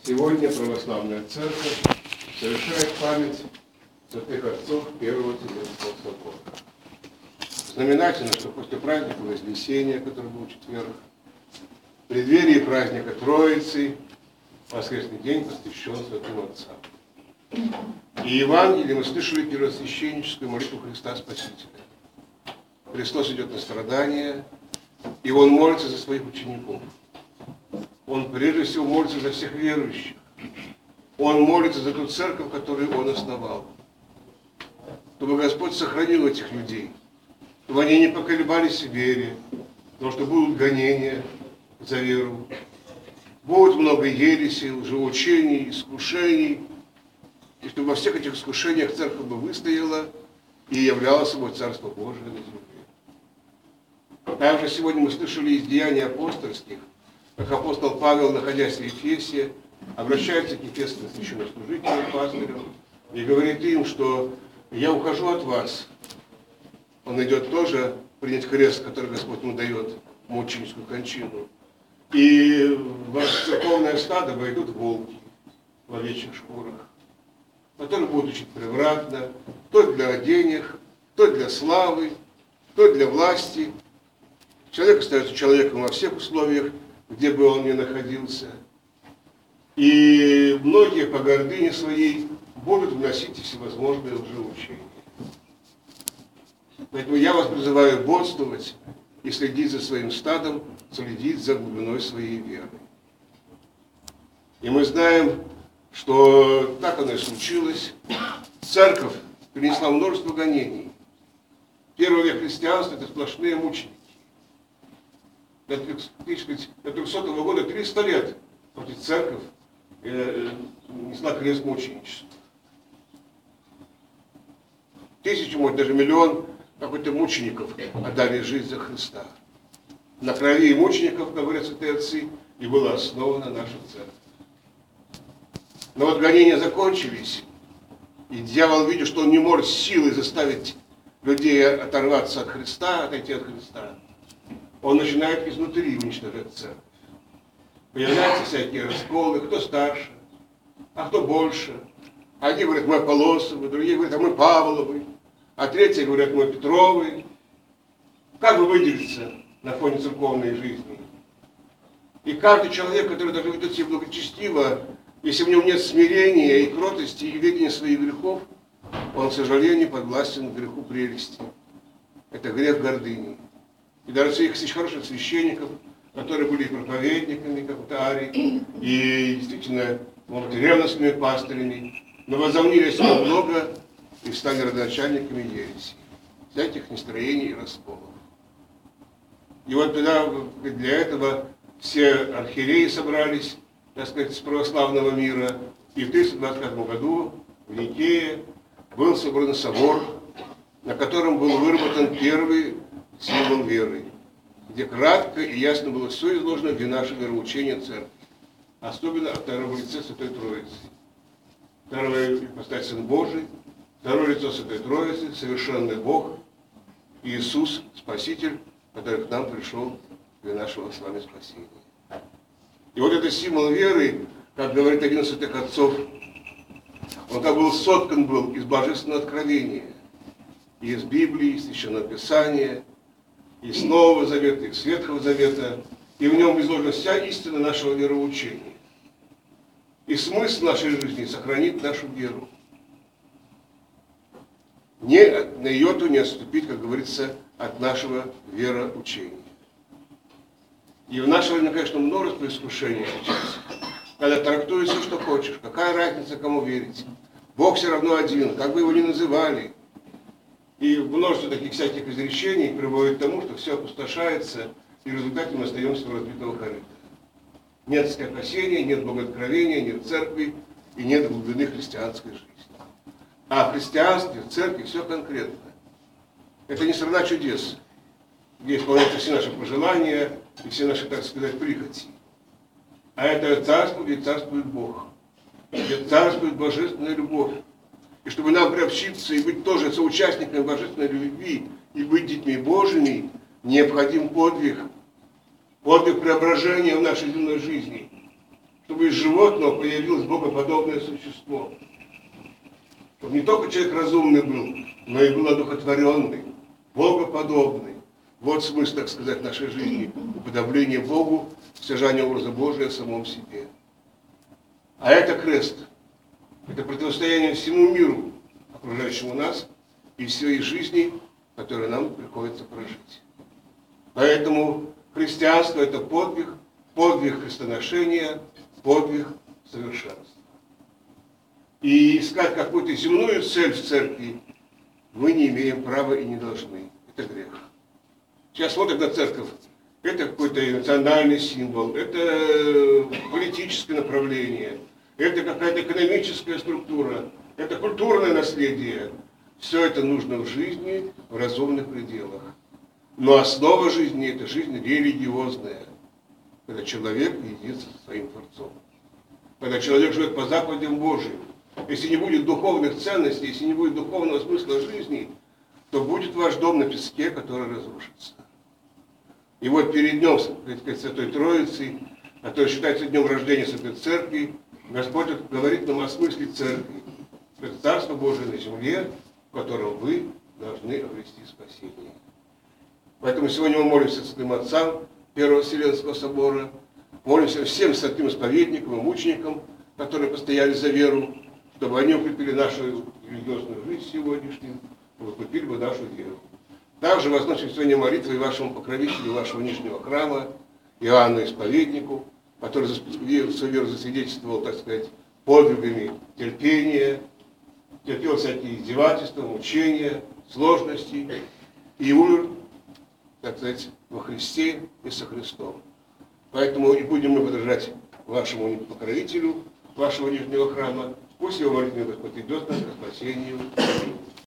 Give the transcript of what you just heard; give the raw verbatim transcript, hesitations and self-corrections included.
Сегодня православная церковь совершает память святых отцов Первого Вселенского собора. Знаменательно, что после праздника Вознесения, который был в четверг, в преддверии праздника Троицы, воскресный день посвящен святым отцам. И в Евангелии мы слышали первосвященническую молитву Христа Спасителя. Христос идет на страдания, и Он молится за своих учеников. Он прежде всего молится за всех верующих. Он молится за ту церковь, которую Он основал. Чтобы Господь сохранил этих людей. Чтобы они не поколебались в вере. Потому что будут гонения за веру. Будет много ереси, лжеучений, искушений. И чтобы во всех этих искушениях церковь бы выстояла и являла собой Царство Божие на земле. Также сегодня мы слышали из деяний апостольских, как апостол Павел, находясь в Ефесе, обращается к ефесским священнослужителям, пастырям, и говорит им, что я ухожу от вас. Он идет тоже принять крест, который Господь ему дает, мученическую кончину. И в ваше церковное стадо войдут волки в овечьих шкурах, которые будут учить превратно, то для денег, то для славы, то для власти. Человек остается человеком во всех условиях, где бы он ни находился. И многие по гордыне своей будут вносить всевозможные лжеучения. Поэтому я вас призываю бодствовать и следить за своим стадом, следить за глубиной своей веры. И мы знаем, что так оно и случилось. Церковь принесла множество гонений. Первый век христианства – это сплошные мученики. До трехсотого года триста лет против церковь э, несла крест мученичества. Тысячи, может даже миллион какой-то мучеников отдали жизнь за Христа. На крови мучеников, говорят святые отцы, и была основана наша церковь. Но вот гонения закончились, и дьявол, видя, что он не может силой заставить людей оторваться от Христа, отойти от Христа, он начинает изнутри уничтожать церковь. Появляются всякие расколы, кто старше, а кто больше. Одни говорят, мы Аполлосовы, другие говорят, а мы Павловы, а третьи говорят, мы Петровы. Как бы выделиться на фоне церковной жизни? И каждый человек, который даже ведет себя благочестиво, если в нем нет смирения и кротости, и ведения своих грехов, он, к сожалению, подвластен греху прелести. Это грех гордыни. И даже среди хороших священников, которые были проповедниками, как вот Арий, и действительно, может, ревностными пастырями, но возомнили о себе много и стали родоначальниками ереси, всяких настроений и расколов. И вот тогда для этого все архиереи собрались, так сказать, с православного мира, и в тысяча девятьсот двадцать пятом году в Никее был собран собор, на котором был выработан первый символ веры, где кратко и ясно было все изложено для нашего вероучения церкви, особенно о втором лице Святой Троицы. Первое ипостась Сын Божий, второе лицо Святой Троицы, совершенный Бог, Иисус, Спаситель, который к нам пришел для нашего с вами спасения. И вот этот символ веры, как говорит один из святых отцов, он как был соткан был из божественного откровения, из Библии, из Священного Писания, из Нового Завета, из Ветхого Завета, и в нем изложена вся истина нашего вероучения. И смысл нашей жизни сохранит нашу веру. Не на йоту не отступить, как говорится, от нашего вероучения. И в наше время, конечно, множество искушений сейчас, когда трактуешь все, что хочешь, какая разница, кому верить. Бог все равно один, как бы его ни называли. И множество таких всяких изречений приводит к тому, что все опустошается, и в результате мы остаемся в разбитого корыта. Нет спасения, нет богооткровения, нет церкви и нет глубины христианской жизни. А в христианстве, в церкви все конкретно. Это не страна чудес, где исполняются все наши пожелания и все наши, так сказать, прихоти. А это царство, где царствует Бог, где царствует божественная любовь. И чтобы нам приобщиться и быть тоже соучастниками божественной любви и быть детьми Божьими, необходим подвиг, подвиг преображения в нашей земной жизни. чтобы из животного появилось богоподобное существо. Чтобы не только человек разумный был, но и был одухотворенный, богоподобный. Вот смысл, так сказать, нашей жизни. Уподобление Богу, стяжание образа Божия в самом себе. А это крест. Это противостояние всему миру, окружающему нас, и всей жизни, которую нам приходится прожить. Поэтому христианство – это подвиг, подвиг крестоношения, подвиг совершенства. И искать какую-то земную цель в церкви мы не имеем права и не должны. Это грех. Сейчас смотрят на церковь. Это какой-то национальный символ, это политическое направление, это какая-то экономическая структура, это культурное наследие. Все это нужно в жизни в разумных пределах. Но основа жизни – это жизнь религиозная, когда человек единится со своим Творцом. Когда человек живет по заповедям Божьим. Если не будет духовных ценностей, если не будет духовного смысла жизни, то будет ваш дом на песке, который разрушится. И вот перед днем Святой Троицы, который считается днем рождения Святой Церкви, Господь говорит нам о смысле Церкви. Это Царство Божие на земле, в котором вы должны обрести спасение. Поэтому сегодня мы молимся святым отцам Первого Вселенского собора, молимся всем святым исповедникам и мученикам, которые постояли за веру, чтобы они укрепили нашу религиозную жизнь сегодняшнюю, укрепили бы нашу веру. Также возносим сегодня молитвы вашему покровителю вашего Нижнего храма, Иоанну Исповеднику, который за свою веру засвидетельствовал, так сказать, подвигами терпения, терпел всякие издевательства, мучения, сложности, и умер, так сказать, во Христе и со Христом. Поэтому и будем мы подражать вашему покровителю, вашего Нижнего храма. Пусть его молитвенный Господь идет нас к спасению.